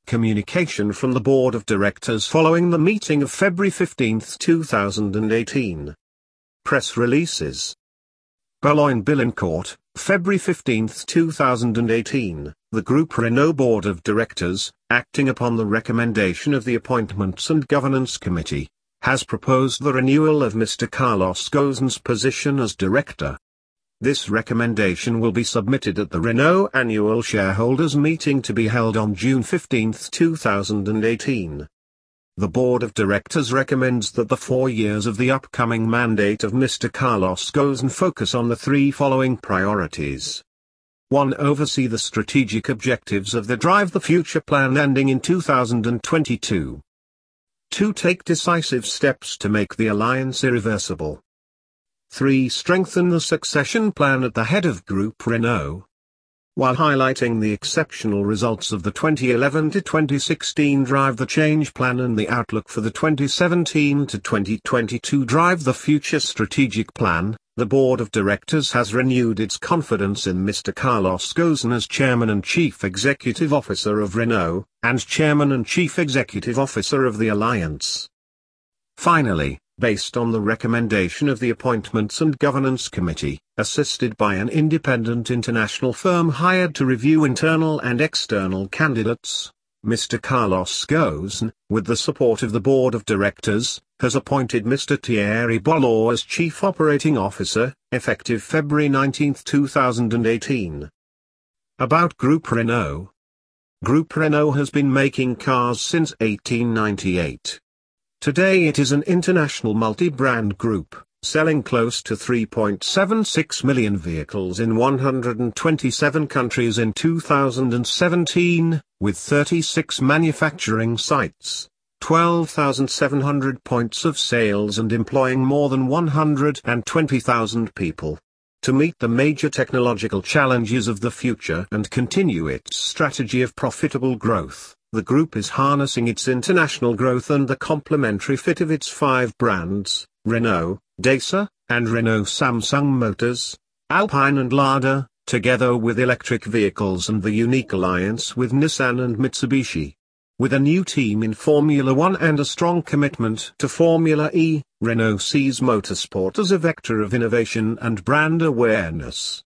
Communication from the Board of Directors following the meeting of February 15, 2018. Press releases. Boulogne-Billancourt, February 15, 2018. The Groupe Renault Board of Directors, acting upon the recommendation of the Appointments and Governance Committee, has proposed the renewal of Mr. Carlos Ghosn's position as director. This recommendation will be submitted at the Renault annual shareholders meeting to be held on June 15, 2018. The Board of Directors recommends that the 4 years of the upcoming mandate of Mr. Carlos Ghosn focus on the 3 following priorities. 1. Oversee the strategic objectives of the Drive the Future plan ending in 2022. 2. Take decisive steps to make the alliance irreversible. 3. Strengthen the succession plan at the head of Groupe Renault. While highlighting the exceptional results of the 2011 to 2016 Drive the Change plan and the outlook for the 2017 to 2022 Drive the Future strategic plan, the Board of Directors has renewed its confidence in Mr. Carlos Ghosn as Chairman and Chief Executive Officer of Renault, and Chairman and Chief Executive Officer of the Alliance. Finally, based on the recommendation of the Appointments and Governance Committee, assisted by an independent international firm hired to review internal and external candidates, Mr. Carlos Ghosn, with the support of the Board of Directors, has appointed Mr. Thierry Bolloré as Chief Operating Officer, effective February 19, 2018. About Groupe Renault. Groupe Renault has been making cars since 1898. Today it is an international multi-brand group, selling close to 3.76 million vehicles in 127 countries in 2017, with 36 manufacturing sites, 12,700 points of sales and employing more than 120,000 people. To meet the major technological challenges of the future and continue its strategy of profitable growth, the group is harnessing its international growth and the complementary fit of its 5 brands, Renault, Dacia, and Renault Samsung Motors, Alpine and Lada, together with electric vehicles and the unique alliance with Nissan and Mitsubishi. With a new team in Formula One and a strong commitment to Formula E, Renault sees motorsport as a vector of innovation and brand awareness.